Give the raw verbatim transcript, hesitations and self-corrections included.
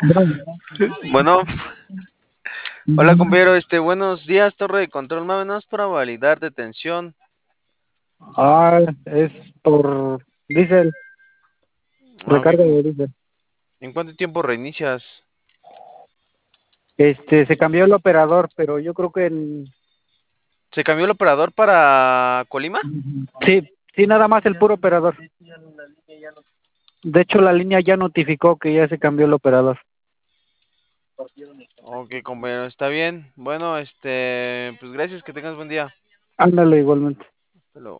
Bueno, hola compañero, este, buenos días, torre de control, más o menos para validar detención. Ah, es por diésel, Ah, ok, recarga com- de diésel. ¿en cuánto tiempo reinicias? Este, se cambió el operador, pero yo creo que en... ¿Se cambió el operador para Colima? Sí, sí, nada más el puro operador. De hecho, la línea ya notificó que ya se cambió el operador. Ok, compañero, está bien. Bueno, este, pues gracias, que tengas buen día. Ándale igualmente. Hasta luego.